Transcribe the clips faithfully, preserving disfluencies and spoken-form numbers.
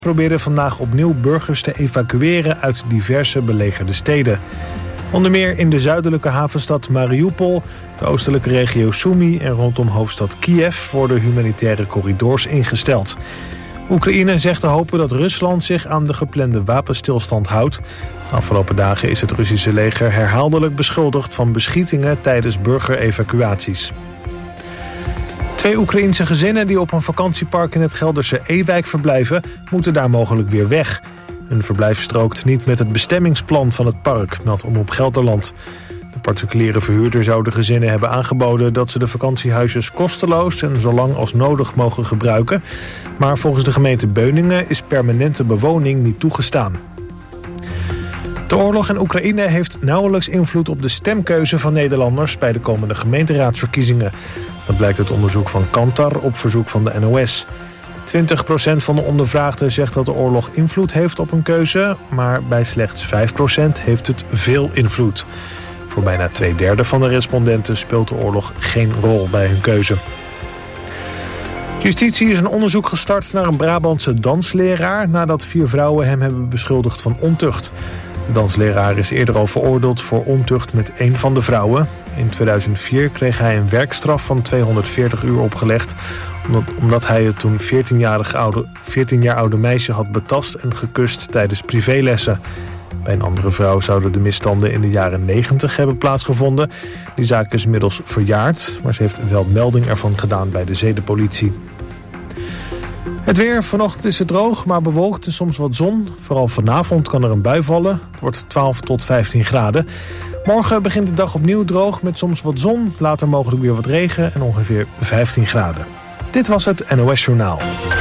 proberen vandaag opnieuw burgers te evacueren uit diverse belegerde steden. Onder meer in de zuidelijke havenstad Mariupol, de oostelijke regio Sumy en rondom hoofdstad Kiev worden humanitaire corridors ingesteld. Oekraïne zegt te hopen dat Rusland zich aan de geplande wapenstilstand houdt. De afgelopen dagen is het Russische leger herhaaldelijk beschuldigd van beschietingen tijdens burgerevacuaties. Twee Oekraïense gezinnen die op een vakantiepark in het Gelderse Ewijk verblijven, moeten daar mogelijk weer weg. Hun verblijf strookt niet met het bestemmingsplan van het park, meldt Omroep Gelderland. De particuliere verhuurder zou de gezinnen hebben aangeboden dat ze de vakantiehuisjes kosteloos en zolang als nodig mogen gebruiken. Maar volgens de gemeente Beuningen is permanente bewoning niet toegestaan. De oorlog in Oekraïne heeft nauwelijks invloed op de stemkeuze van Nederlanders bij de komende gemeenteraadsverkiezingen. Dat blijkt uit onderzoek van Kantar op verzoek van de N O S. twintig procent van de ondervraagden zegt dat de oorlog invloed heeft op een keuze, maar bij slechts vijf procent heeft het veel invloed. Voor bijna twee derde van de respondenten speelt de oorlog geen rol bij hun keuze. Justitie is een onderzoek gestart naar een Brabantse dansleraar nadat vier vrouwen hem hebben beschuldigd van ontucht. De dansleraar is eerder al veroordeeld voor ontucht met één van de vrouwen. In tweeduizend vier kreeg hij een werkstraf van tweehonderdveertig uur opgelegd, omdat, omdat hij het toen veertien-jarig oude, veertien jaar oude meisje had betast en gekust tijdens privélessen. Bij een andere vrouw zouden de misstanden in de jaren negentig hebben plaatsgevonden. Die zaak is inmiddels verjaard, maar ze heeft wel melding ervan gedaan bij de zedenpolitie. Het weer, vanochtend is het droog, maar bewolkt en soms wat zon. Vooral vanavond kan er een bui vallen. Het wordt twaalf tot vijftien graden. Morgen begint de dag opnieuw droog met soms wat zon. Later mogelijk weer wat regen en ongeveer vijftien graden. Dit was het N O S Journaal.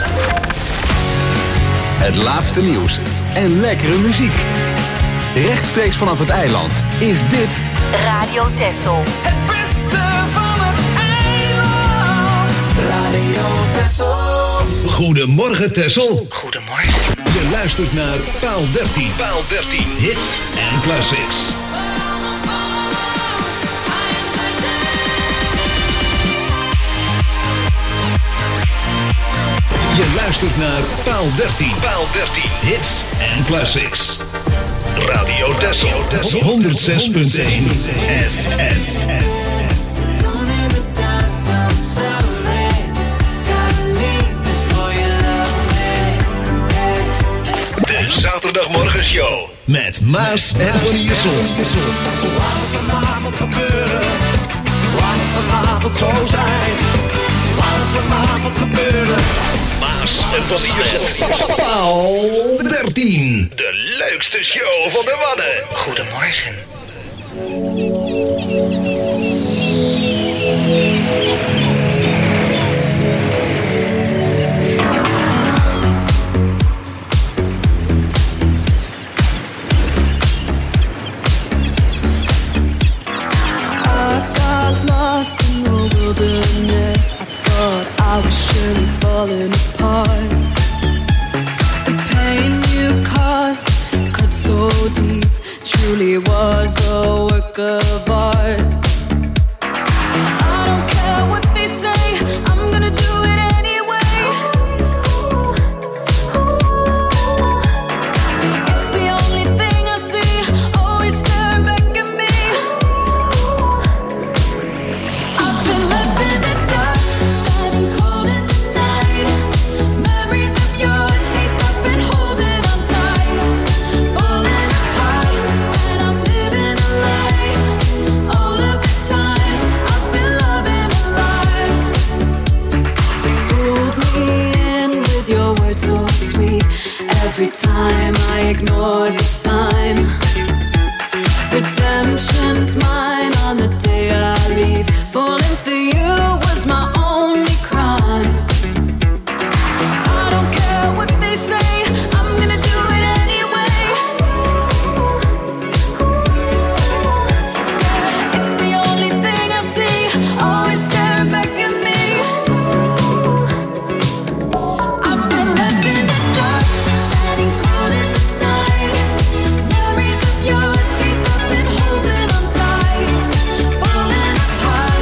Het laatste nieuws en lekkere muziek. Rechtstreeks vanaf het eiland is dit Radio Texel. Het beste van het eiland. Radio Texel. Goedemorgen Texel. Goedemorgen. Je luistert naar Paal dertien. Paal dertien. Hits en classics. Je luistert naar Paal dertien. Paal dertien. Hits en classics. Radio Texel. honderdzes punt één F M. Zaterdagmorgenshow met Maas en Van Iersel. Laat het vanavond gebeuren. Laat het vanavond zo zijn. Laat het vanavond gebeuren. Maas en Van Iersel. Paal dertien. De leukste show van de Wadden. Goedemorgen. wilderness. I thought I was surely falling apart. The pain you caused cut so deep, truly was a work of art. I don't care what they say, I'm gonna do it anyway. It's the only thing I see, always staring back at me. I've been left in the dark, standing cold in the night. Memories of your taste, I've been holding on tight. Falling apart, and I'm living a lie. All of this time, I've been loving a lie. Pulled me in with your words so sweet. Every time I ignore the sign. Redemption's mine on the day I leave. Falling for you was my only crime. I don't care what they say, I'm gonna do it anyway. It's the only thing I see, always staring back at me. I've been left in the dark, standing cold in the night. Memories of your taste, I've been holding on tight. Falling apart,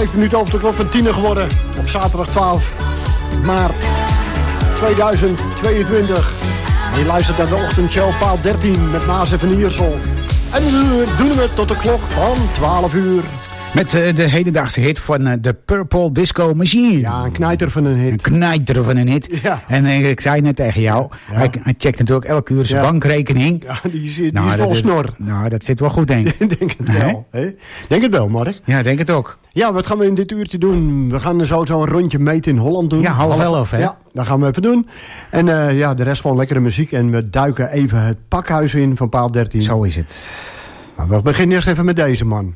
Vijf minuten over de klok van tien geworden. Op zaterdag twaalf maart tweeduizend tweeëntwintig. En je luistert naar de ochtendshow paal dertien met Maas en Van Iersel. En nu doen we het tot de klok van twaalf uur. Met uh, de hedendaagse hit van uh, de Purple Disco Machine. Ja, een knijter van een hit. Een knijter van een hit. Ja. En uh, ik zei net tegen jou, ja. hij, hij checkt natuurlijk elke uur zijn ja. bankrekening. Ja, die, zit, die nou, is vol dat, snor. Nou, dat zit wel goed, denk ik. Denk het wel. Hè? Denk het wel, Mark. Ja, denk het ook. Ja, wat gaan we in dit uurtje doen? We gaan zo zo een rondje meten in Holland doen. Ja, half elf, hè? Ja, dat gaan we even doen. En uh, ja, de rest gewoon lekkere muziek. En we duiken even het pakhuis in van paal dertien. Zo is het. Nou, we beginnen eerst even met deze man.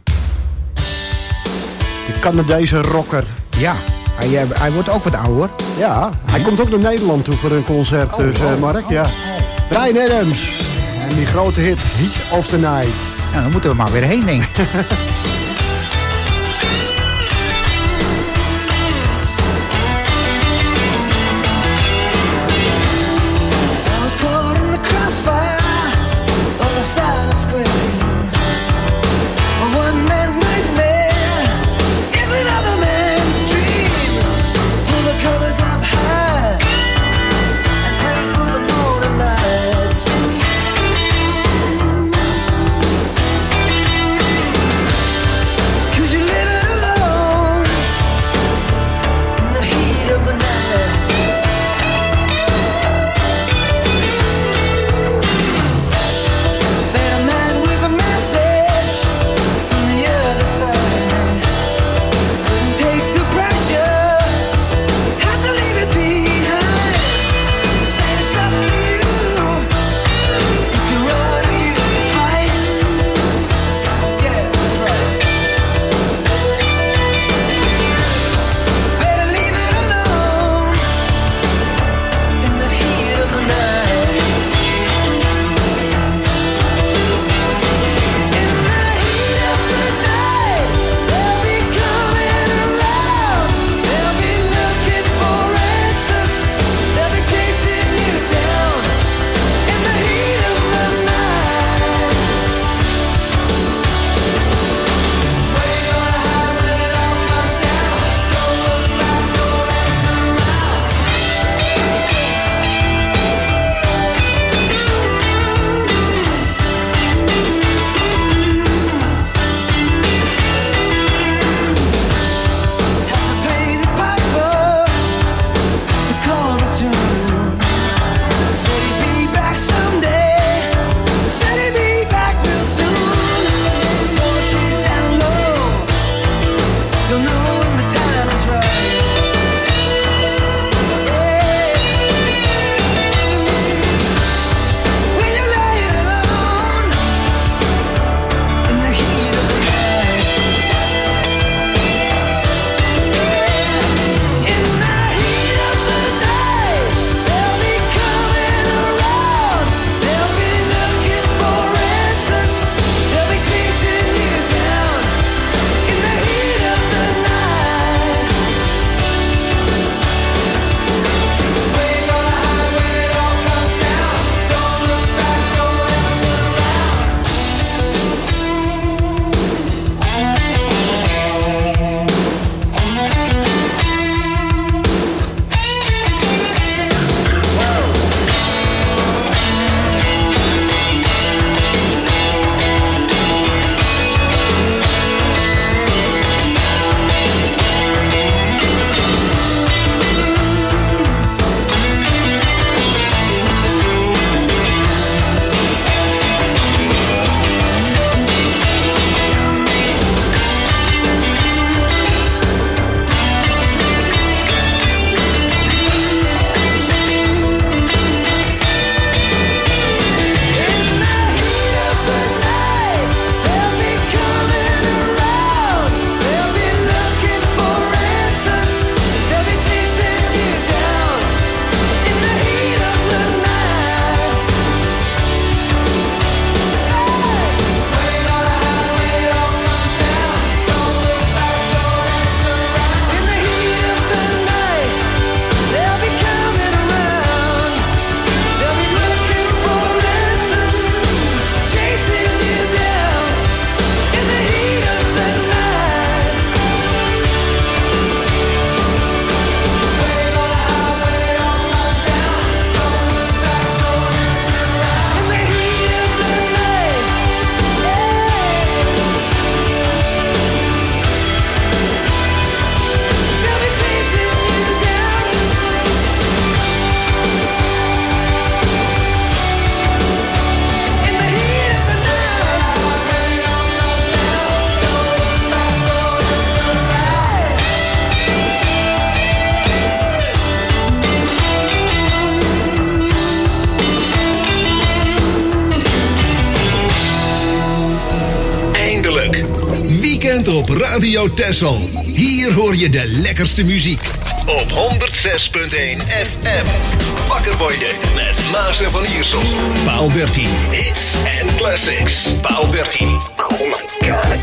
De Canadese rocker. Ja, hij, uh, hij wordt ook wat ouder. Ja, hij komt ook naar Nederland toe voor een concert, oh, dus uh, Mark. Ja. Bryan Adams. En die grote hit, Heat of the Night. Ja, dan moeten we maar weer heen, denk ik. bent op Radio Texel. Hier hoor je de lekkerste muziek. Op honderdzes punt één F M. Wakker worden met Maas en Van Iersel. Paal dertien. Hits en classics. Paal dertien. Oh my god.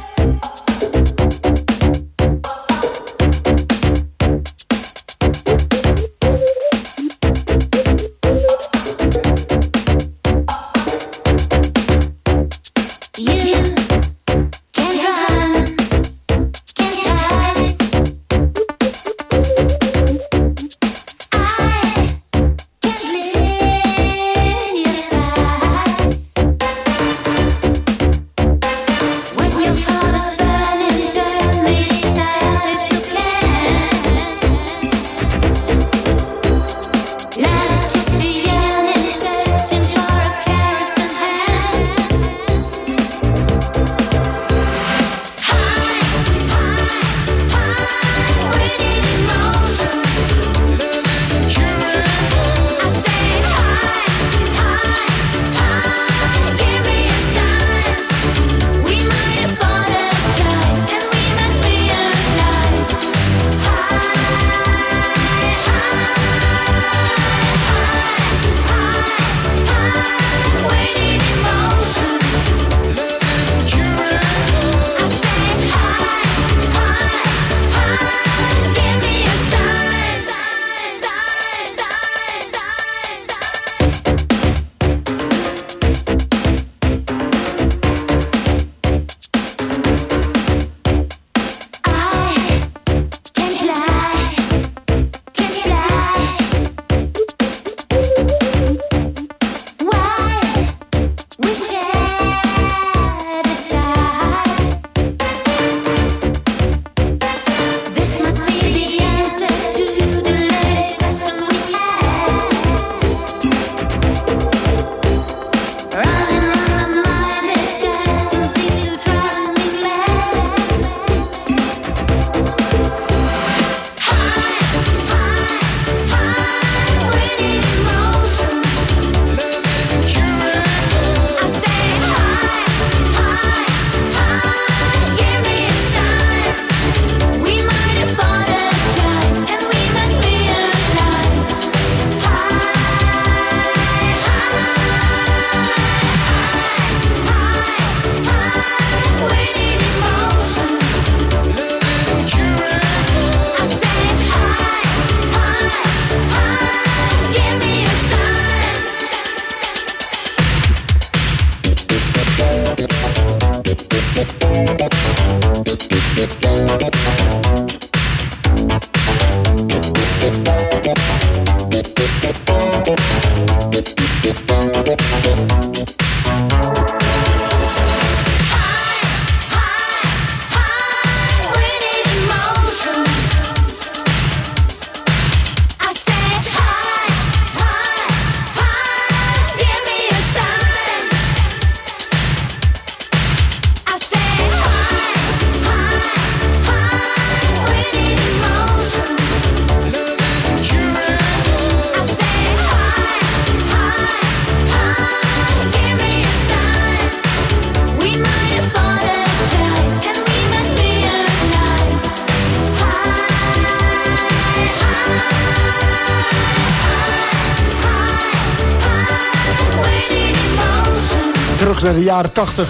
Naar de jaren tachtig.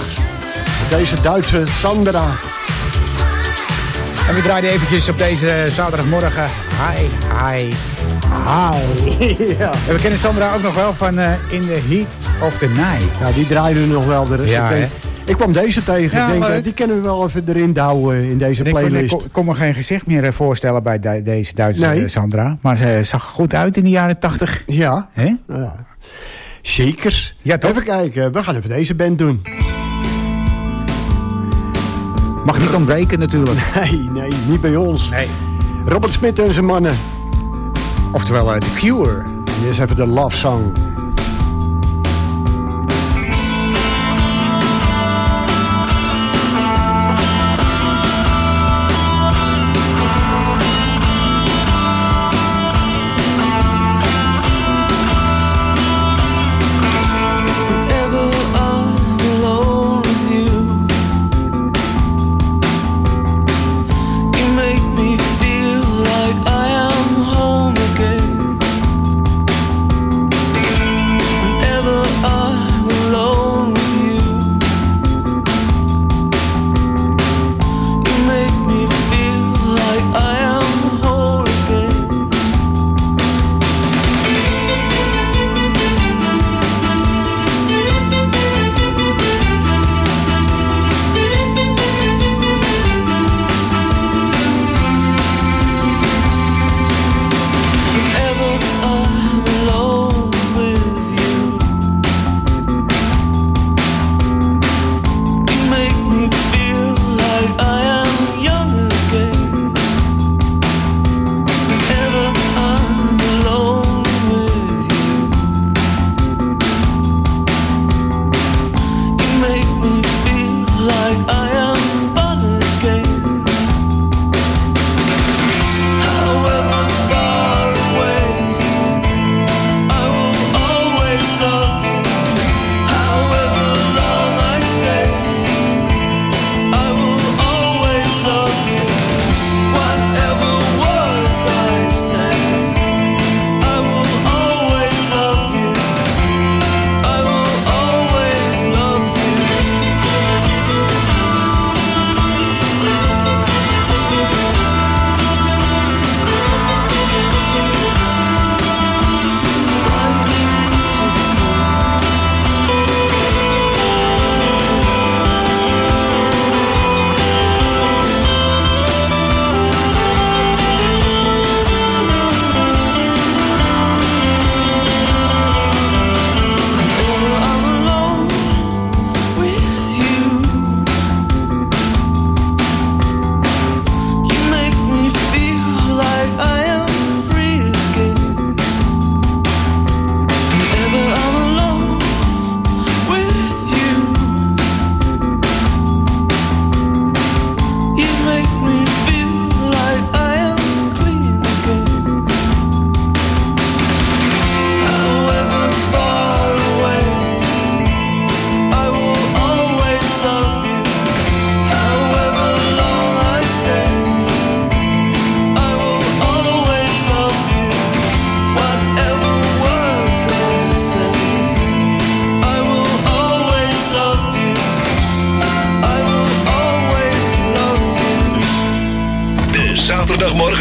Deze Duitse Sandra. En we draaiden eventjes op deze zaterdagmorgen. Hi, hi, hi. Ja. En we kennen Sandra ook nog wel van uh, In the Heat of the Night. Ja, die draaiden we nog wel. De rest. Ja, ik, denk, ik kwam deze tegen. Ja, ik denk, uh, die kunnen we wel even erin douwen in deze ik playlist. Ik kon, kon me geen gezicht meer voorstellen bij de, deze Duitse nee. Sandra. Maar ze zag goed uit in de jaren tachtig. Ja. He? Ja. Zekers. Ja, toch? Even kijken, we gaan even deze band doen. Mag niet ontbreken natuurlijk. Nee, nee, niet bij ons. Nee. Robert Smith en zijn mannen. Oftewel uh, The Cure. Hier is even de Love Song.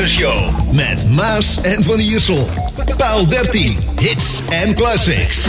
Burgershow met Maas en Van Iersel. Paal dertien, hits en classics.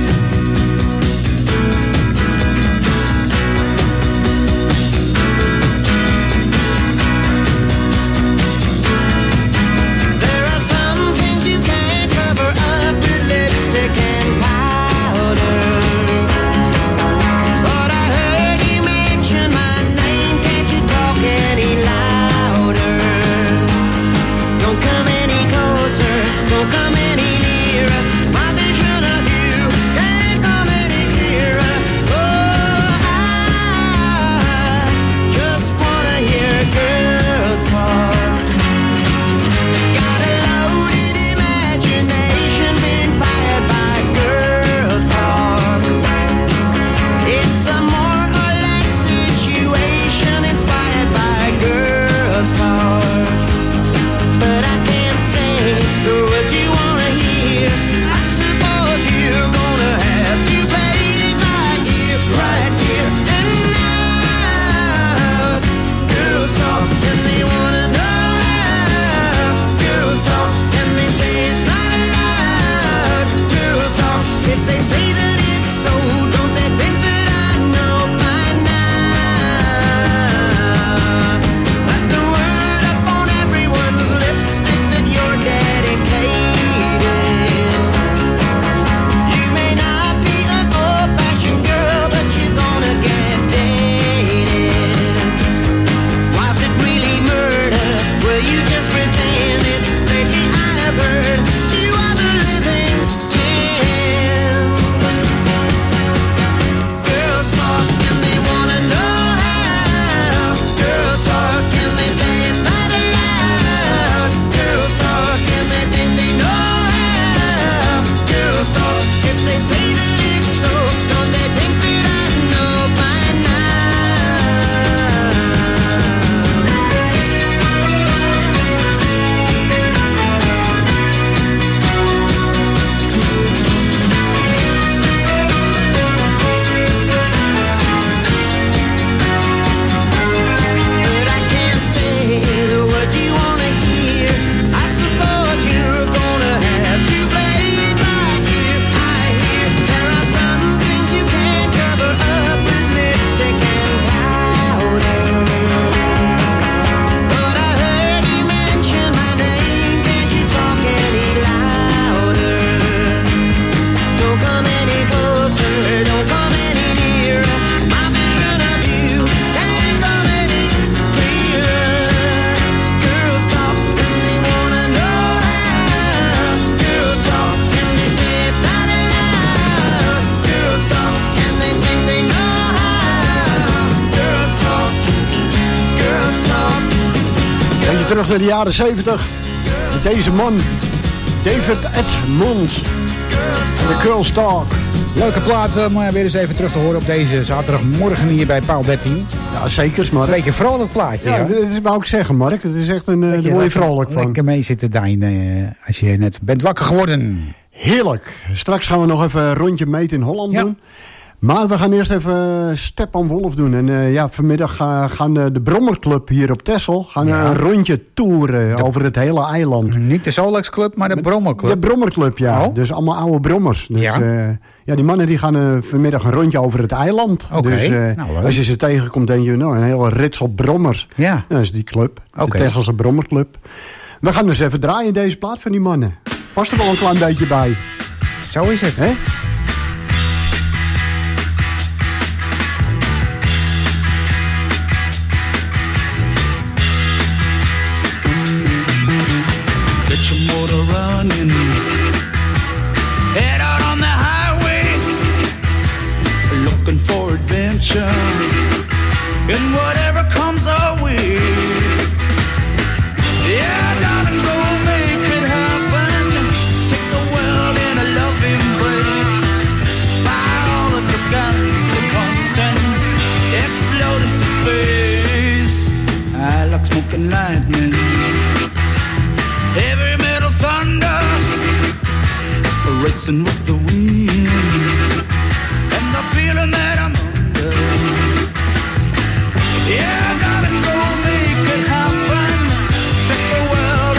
Terug naar de jaren zeventig. Met deze man, David Edmonds. En de Girls Talk. Leuke plaat om weer eens even terug te horen op deze zaterdagmorgen hier bij Paal dertien. Ja, zeker, Mark. Een beetje een vrolijk plaatje. Ja, dat is wou ik zeggen, Mark. Het is echt een, uh, daar word je vrolijk van. Lekker mee zitten, Dijn, uh, als je net bent wakker geworden. Heerlijk. Straks gaan we nog even een rondje meten in Holland ja. doen. Maar we gaan eerst even Stephan Wolf doen. En uh, ja, vanmiddag uh, gaan uh, de Brommerclub hier op Texel gaan ja. een rondje toeren de, over het hele eiland. Niet de Solex Club, maar de Brommerclub. De Brommerclub, ja. Oh. Dus allemaal oude brommers. Dus, ja. Uh, ja, die mannen die gaan uh, vanmiddag een rondje over het eiland. Okay. Dus uh, nou, als je ze tegenkomt, denk je, nou, een hele ritsel brommers. Ja. Dat is die club. Okay. De Tesselse Brommerclub. We gaan dus even draaien in deze plaat van die mannen. Past er wel een klein beetje bij. Zo is het. Hè? Head out on the highway, looking for adventure, and whatever comes our way. Yeah, darling, go make it happen. Take the world in a loving embrace. Fire all of your guns at once and explode into space. I like smoking lightning, heavy metal thunder, racing with the wind, and the feeling that I'm under. Yeah, darling, go make it happen. Take the world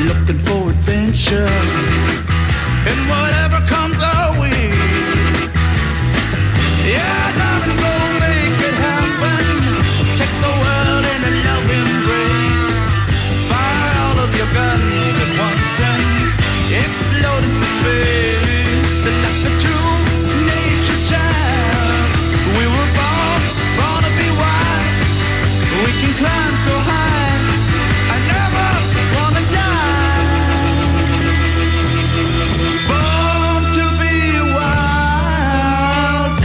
looking for adventure, and whatever comes our way. Yeah, darling, go make it happen. Take the world in a love embrace. Fire all of your guns at once and explode into space. And like a true nature's child, we were born, born to be wild. We can climb so high, I never wanna die. Born to be wild.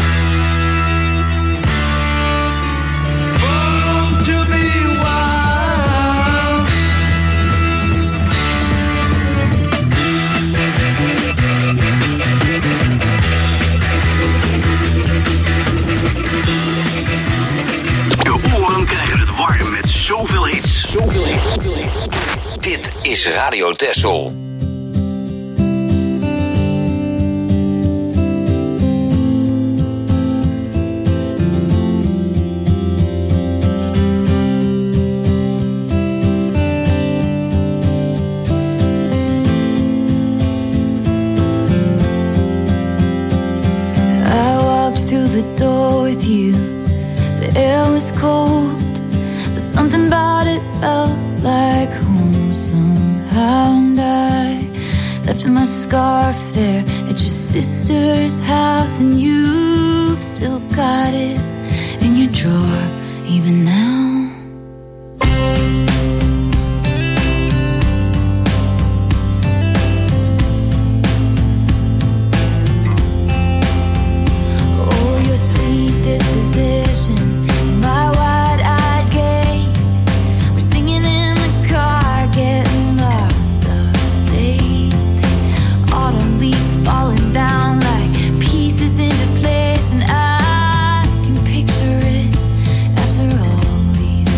Born to be wild. De oren krijgen het warm met zoveel hits. Zoveel hits. Dit is Radio Texel. I walked through the door with you. The air was cold, but something about it felt like home somehow. And I left my scarf there at your sister's house, and you've still got it in your drawer even now. Oh, your sweet disposition, my wide-eyed gaze. We're singing in the car, getting lost upstate. Autumn leaves falling down like pieces into place, and I can picture it after all these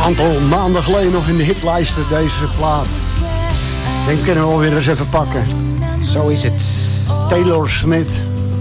aantal maanden geleden nog in de hitlijsten, deze plaat. Ik denk, kunnen we wel weer eens even pakken. Zo is het. Taylor Swift.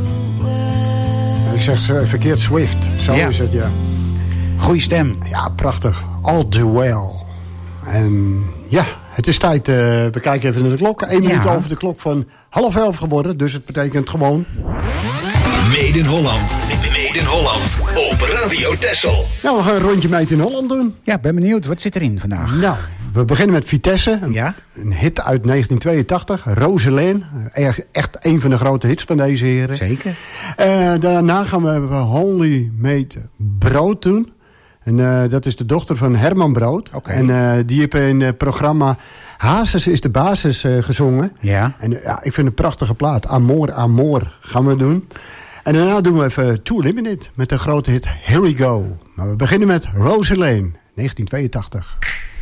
Ik zeg ze verkeerd, Swift. Zo ja. is het, ja. Goeie stem. Ja, prachtig. All too well. En ja, het is tijd. Uh, we kijken even naar de klok. Eén minuut ja. over de klok van half elf geworden. Dus het betekent gewoon... Made in Holland. Made in Holland. Op Radio Texel. Nou, we gaan een rondje Made in Holland doen. Ja, ben benieuwd. Wat zit erin vandaag? Nou, we beginnen met Vitesse. Een, ja? een hit uit negentien tweeëntachtig. Roseline. Echt een van de grote hits van deze heren. Zeker. Uh, daarna gaan we Holly Made Brood doen. En uh, dat is de dochter van Herman Brood. Okay. En uh, die heeft in het programma Hazes is de basis uh, gezongen. Ja. En uh, ja, ik vind het een prachtige plaat. Amor, Amor gaan we doen. En daarna doen we even Too Limited met de grote hit Here We Go. Maar we beginnen met Roseline, negentien tweeëntachtig.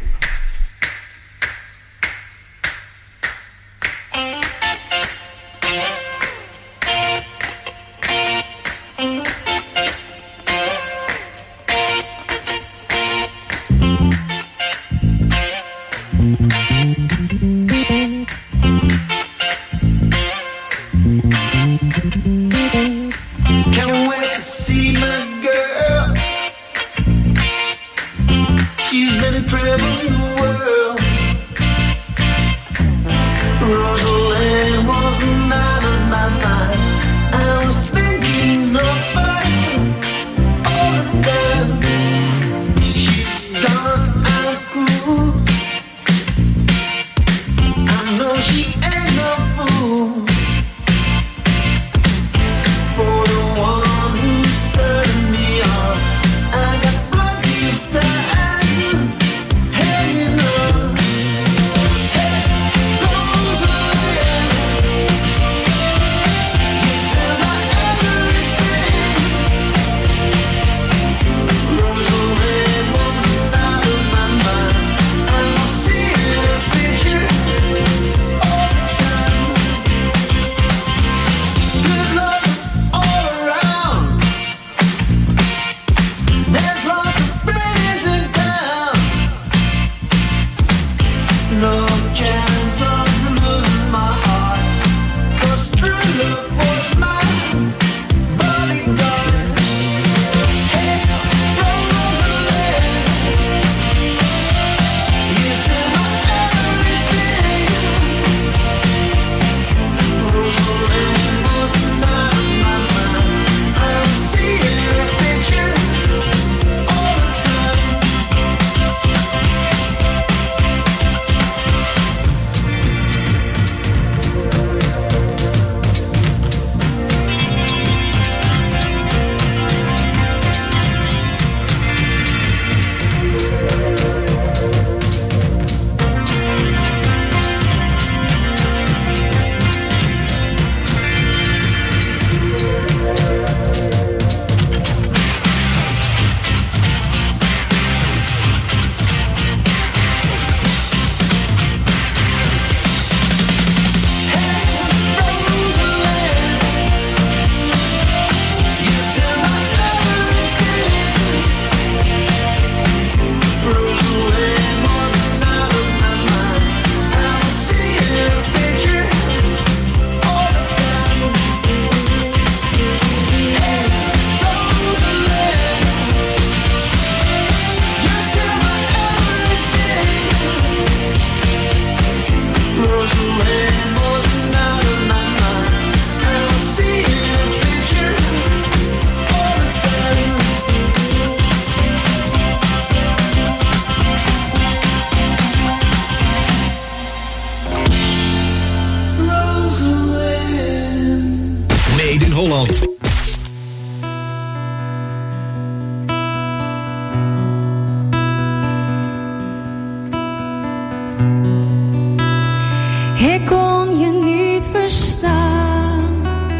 Ik kon je niet verstaan,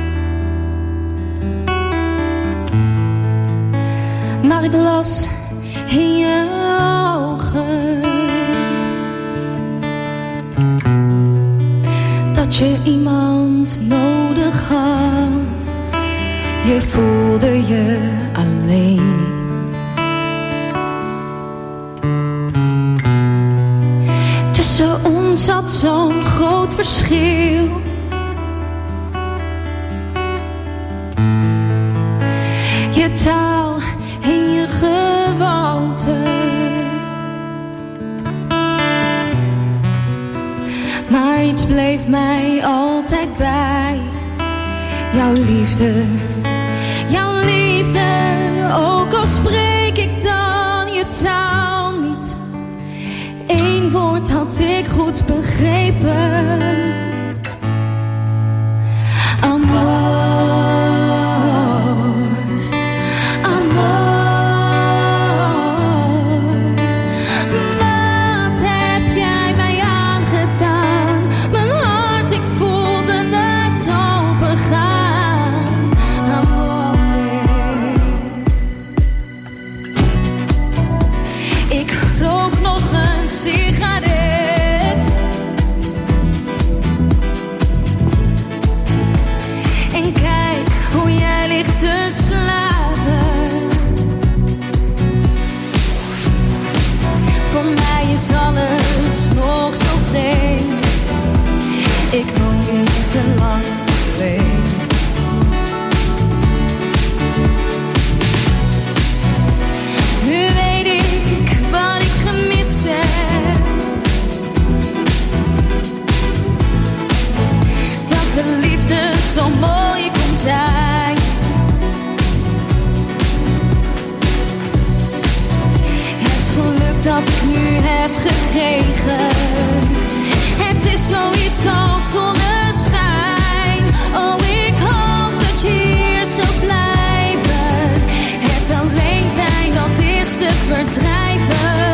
maar ik las in je ogen dat je iemand nodig had. Je voelde je alleen. taal, in je gewoonte. Maar iets bleef mij altijd bij. Jouw liefde, jouw liefde. Ook al spreek ik dan je taal niet. Eén woord had ik goed begrepen. Amor. Sigaret. En kijk hoe jij ligt te slapen. Voor mij is alles nog zo vreemd. Ik woon niet te lang alleen. Nu weet ik wat ik gemist heb. Dat de liefde zo mooi kon zijn. Het geluk dat ik nu heb gekregen. Het is zoiets als zonneschijn. Oh, ik hoop dat je hier zou blijven. Het alleen zijn, dat is te verdrijven.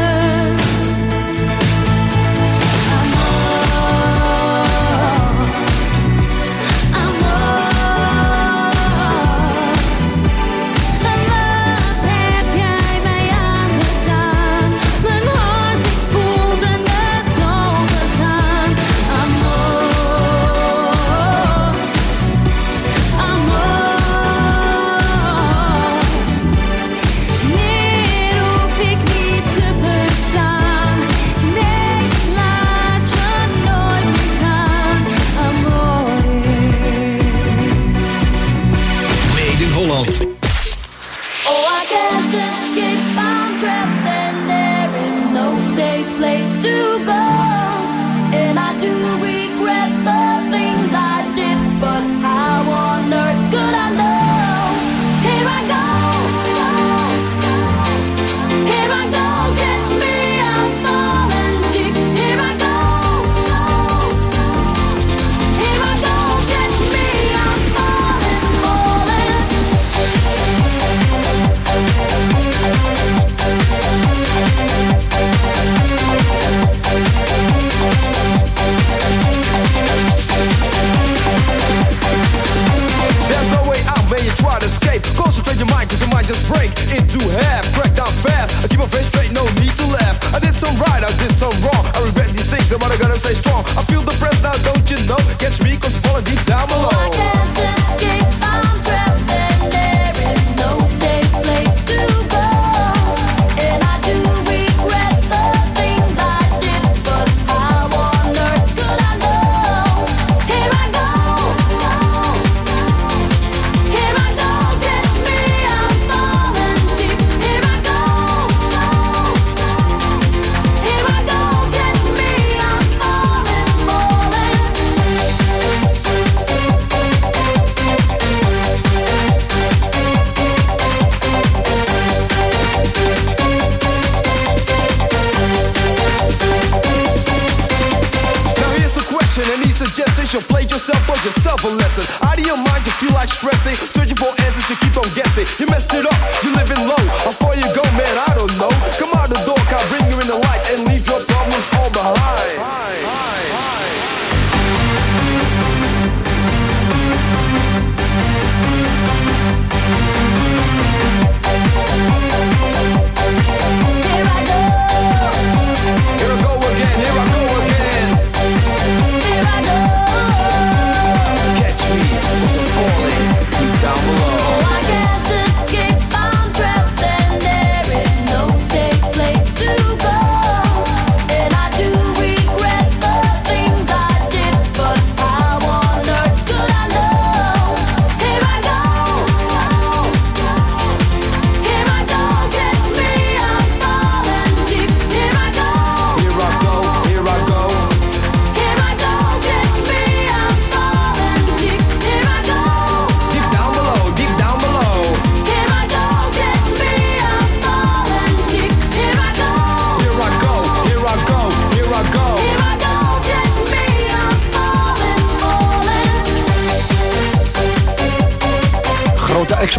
Down below. Oh, I get this kick on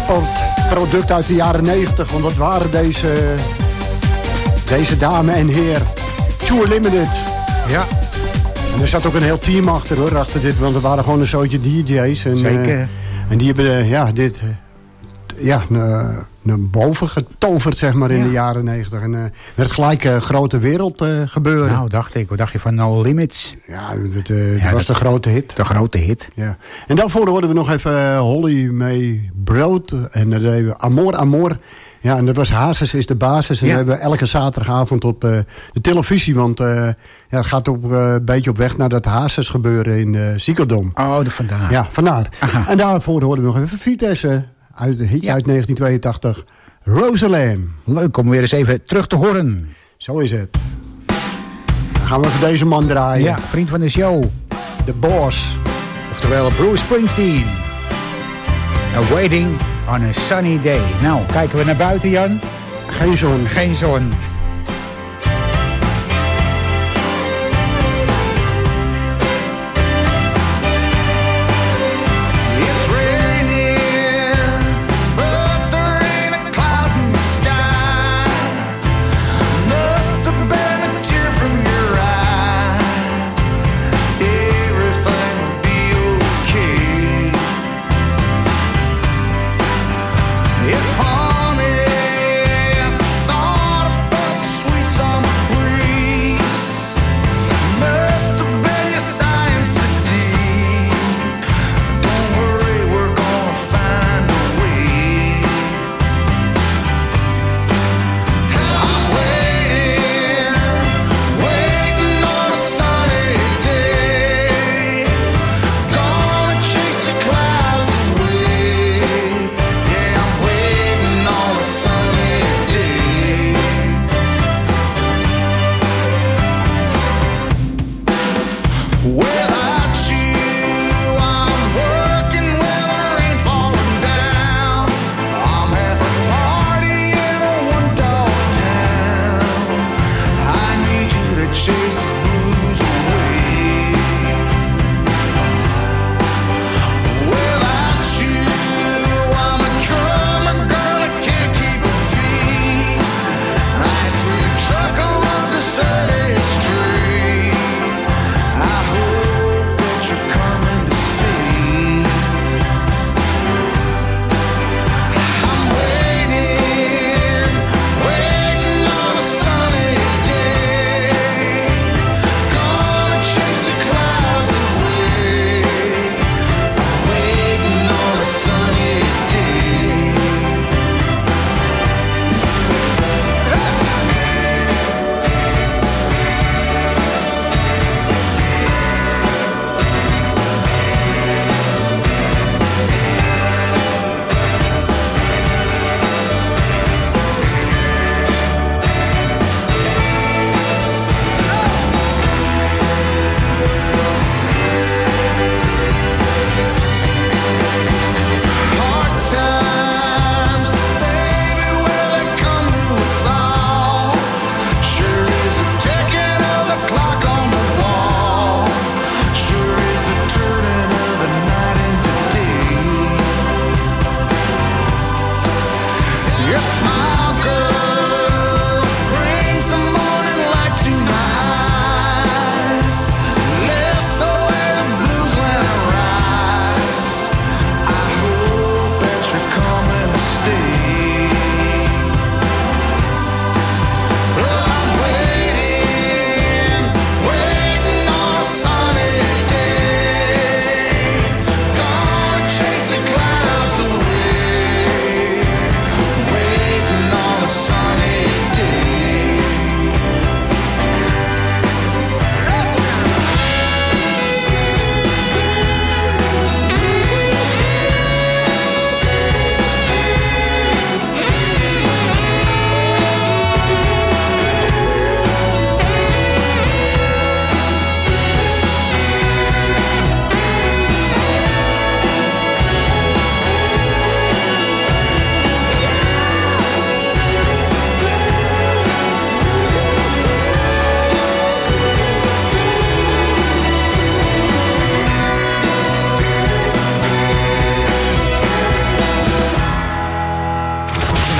exportproduct uit de jaren negentig. Want dat waren deze, deze dame en heer. Tour Limited. Ja. En er zat ook een heel team achter hoor, achter dit. Want er waren gewoon een soortje D J's. En, Zeker. Uh, en die hebben uh, ja, dit... Uh, ja, naar uh, boven getoverd, zeg maar, in ja. de jaren negentig. En uh, werd gelijk een uh, grote wereld uh, gebeuren. Nou, dacht ik. Wat dacht je van No Limits? Ja, dat, uh, dat ja, was dat, de grote hit. De grote hit. Ja. En daarvoor hoorden we nog even uh, Holly May Brood. En dat deden we Amor, Amor. Ja, en dat was Hazes is de basis. En ja. dat hebben we elke zaterdagavond op uh, de televisie. Want uh, ja, het gaat ook uh, een beetje op weg naar dat Hazes gebeuren in uh, Ziekeldom. Oh, de vandaar. Ja, vandaar. Aha. En daarvoor hoorden we nog even Vitesse. Uit de hitje ja. uit negentien tweeëntachtig. Rosalie. Leuk om weer eens even terug te horen. Zo is het. Dan gaan we voor deze man draaien. Ja, vriend van de show. De Boss. Oftewel Bruce Springsteen. A Waiting on a Sunny Day. Nou, kijken we naar buiten, Jan. Geen zon. Geen zon.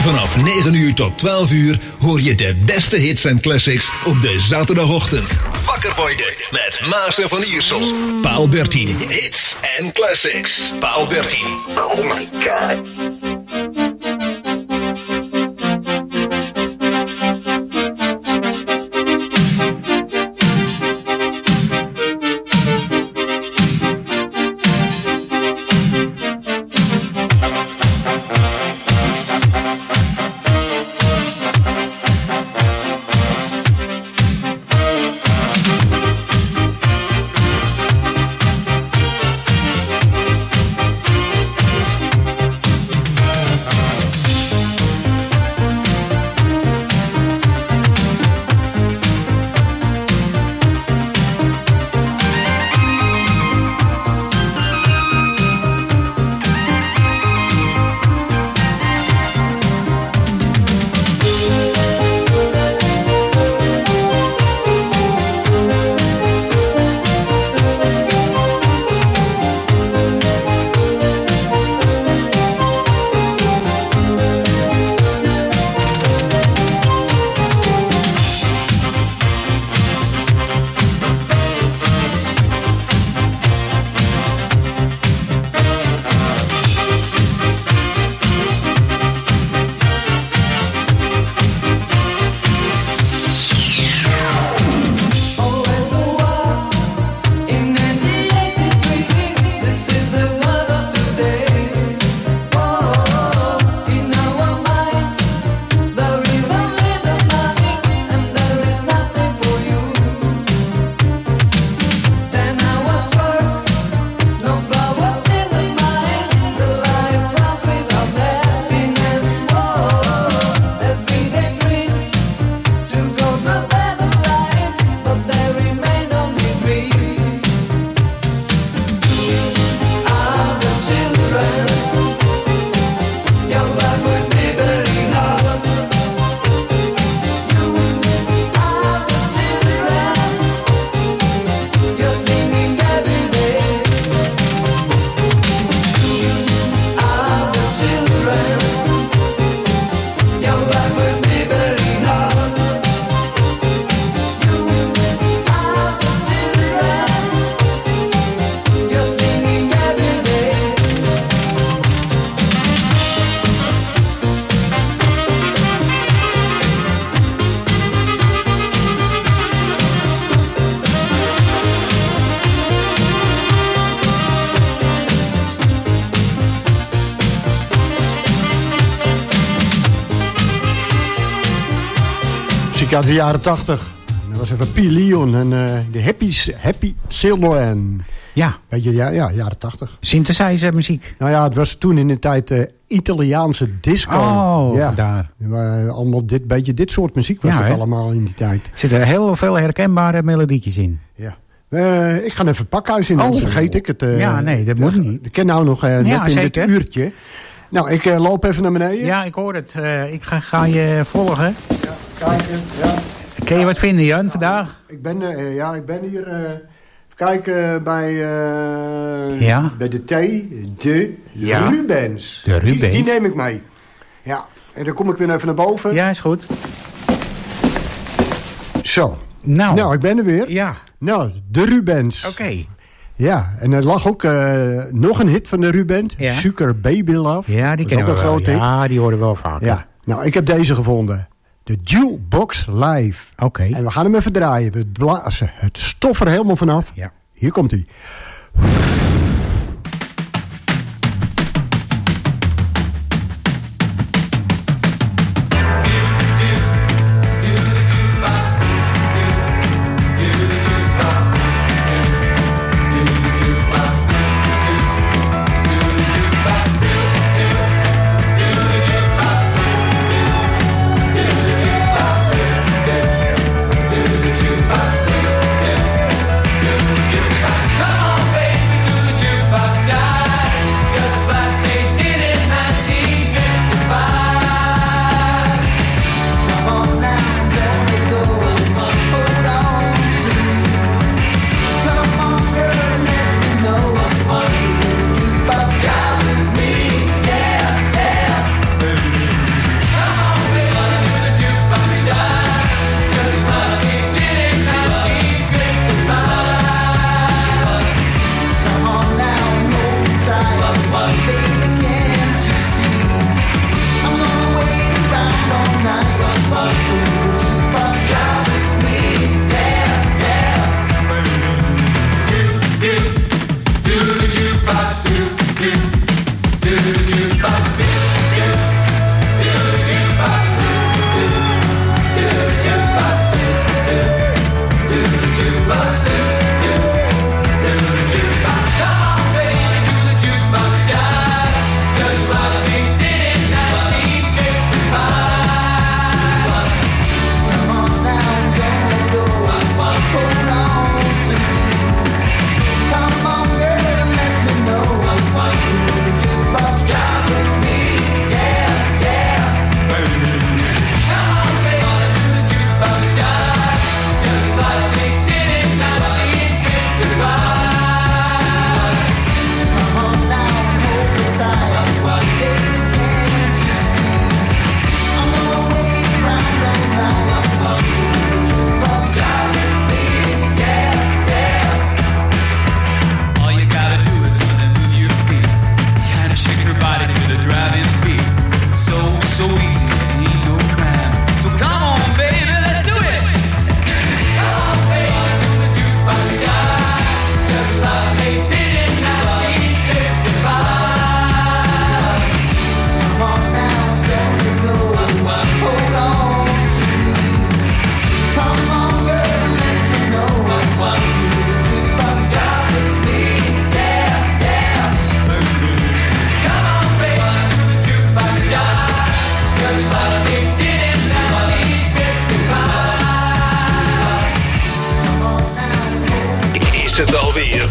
Vanaf negen uur tot twaalf uur hoor je de beste hits en classics op de zaterdagochtend. Wakker worden met Maarten van Iersel. Paal dertien, hits en classics. Paal dertien. Oh my god. Uit de jaren tachtig. Dat was even P. Leon en uh, de Happy, Happy Sailor. Ja. Weet je, ja, ja, jaren tachtig. Synthesizer muziek. Nou ja, het was toen in de tijd uh, Italiaanse disco. Oh, ja. daar. Uh, allemaal dit, beetje dit soort muziek was ja, het hè? allemaal in die tijd. Er zitten heel veel herkenbare melodietjes in. Ja. Uh, ik ga even pakhuis in, oh. anders vergeet ik het. Uh, ja, nee, dat moet niet. Ik ken nou nog uh, net ja, in zeker. dit uurtje. Nou, ik uh, loop even naar beneden. Ja, ik hoor het. Uh, ik ga, ga je volgen. Ja, kijken, ja. Kun je wat vinden, Jan, vandaag? Ik ben, uh, ja, ik ben hier... Uh, even kijken bij, uh, ja? bij de T. De ja? Rubens. De Rubens? Die, die neem ik mee. Ja, en dan kom ik weer even naar boven. Ja, is goed. Zo. Nou. Nou, ik ben er weer. Ja. Nou, de Rubens. Oké. Okay. Ja, en er lag ook uh, nog een hit van de Rubens. Ja? Sugar Baby Love. Ja, die kennen we wel. Groot ja, die horen we wel vaak. Ja. Nou, ik heb deze gevonden. De Jukebox Live. Oké. Okay. En we gaan hem even draaien. We blazen het stof er helemaal vanaf. Ja. Hier komt hij. Come on, baby, do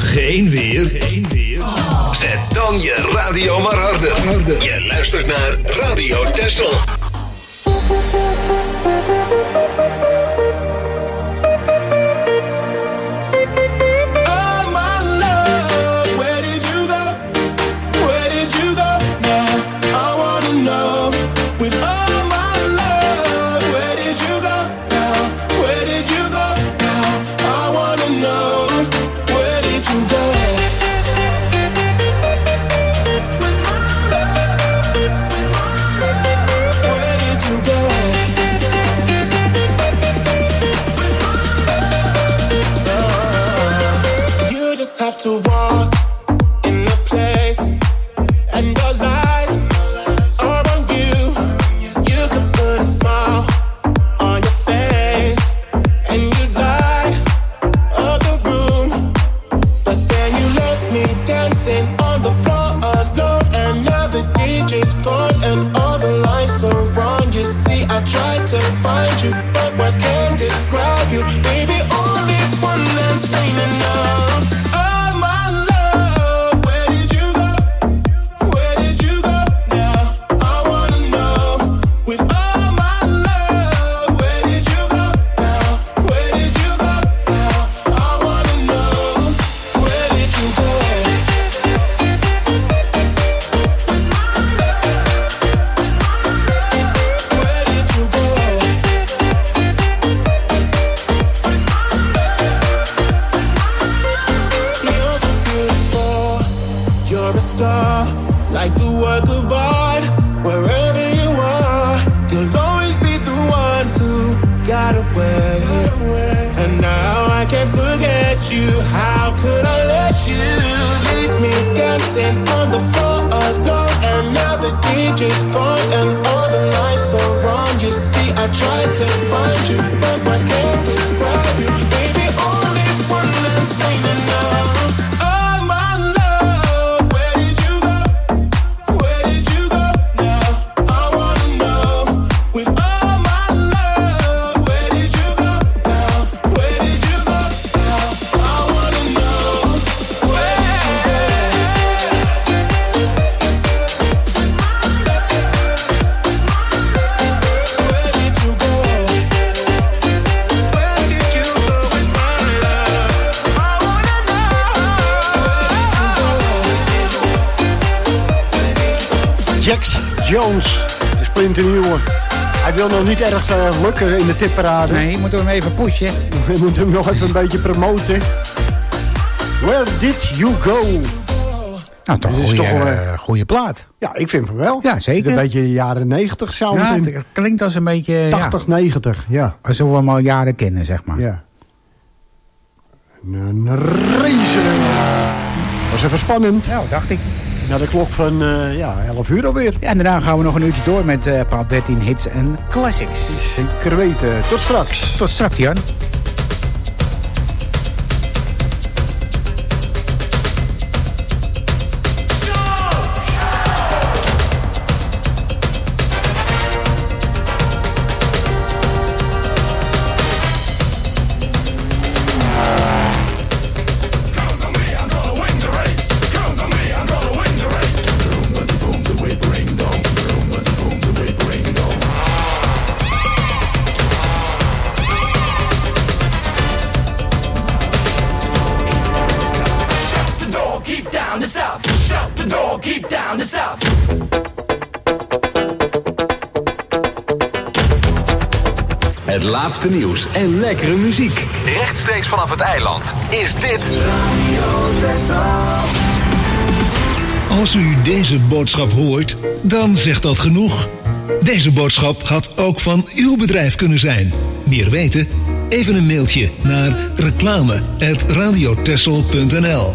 Geen weer? Geen weer? Zet dan je radio maar harder. Je luistert naar Radio Texel. To walk in the place, and your lights are on you. You can put a smile on your face, and you light up the room. But then you left me dancing on the floor alone, and now the D J's gone, and all the lights are wrong. You see, I tried to find you, but words can't describe you. Baby, only one that's ain't enough. Like the work of art, wherever you are, you'll always be the one who got away. And now I can't forget you. How could I let you leave me dancing on the floor alone? And now the D J's gone and all the lights are wrong. You see, I tried to find you, but words can't describe you. Baby, only one that's ain't enough. Jax Jones, de splinternieuwe. Hij wil nog niet erg uh, lukken in de tipparade. Nee, je moet hem even pushen. We moeten hem nog even een beetje promoten. Where did you go? Nou, toch een goede, uh, goede plaat. Ja, ik vind hem wel. Ja, zeker. Een beetje jaren negentig sound ja, in. Het klinkt als een beetje... tachtig, ja, negentig, ja. Alsof we hem al jaren kennen, zeg maar. Ja. Een, een race. Was even spannend. Ja, dacht ik. Na de klok van uh, ja, elf uur alweer. Ja, en daarna gaan we nog een uurtje door met uh, Paal dertien hits en classics. Zeker weten. Tot straks. Tot straks, Jan. Het laatste nieuws en lekkere muziek. Rechtstreeks vanaf het eiland is dit Radio Texel. Als u deze boodschap hoort, dan zegt dat genoeg. Deze boodschap had ook van uw bedrijf kunnen zijn. Meer weten? Even een mailtje naar reclame at radiotexel punt n l.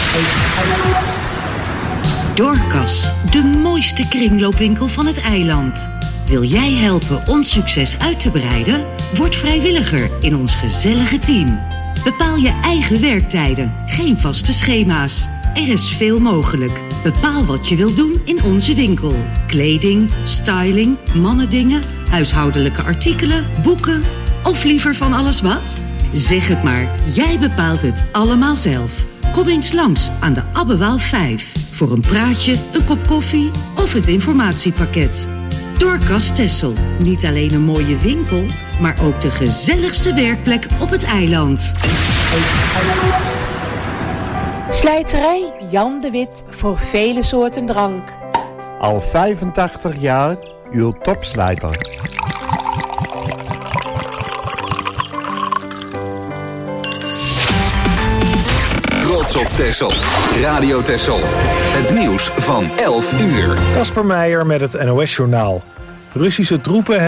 Dorcas, de mooiste kringloopwinkel van het eiland. Wil jij helpen ons succes uit te breiden? Word vrijwilliger in ons gezellige team. Bepaal je eigen werktijden, geen vaste schema's. Er is veel mogelijk. Bepaal wat je wilt doen in onze winkel. Kleding, styling, mannendingen, huishoudelijke artikelen, boeken of liever van alles wat? Zeg het maar, jij bepaalt het allemaal zelf. Kom eens langs aan de Abbewaal vijf. Voor een praatje, een kop koffie of het informatiepakket. Doorkas Texel. Niet alleen een mooie winkel, maar ook de gezelligste werkplek op het eiland. Slijterij Jan de Wit voor vele soorten drank. Al vijfentachtig jaar uw topslijter. Trots op Texel. Radio Texel. Het nieuws van elf uur. Kasper Meijer met het N O S-journaal. Russische troepen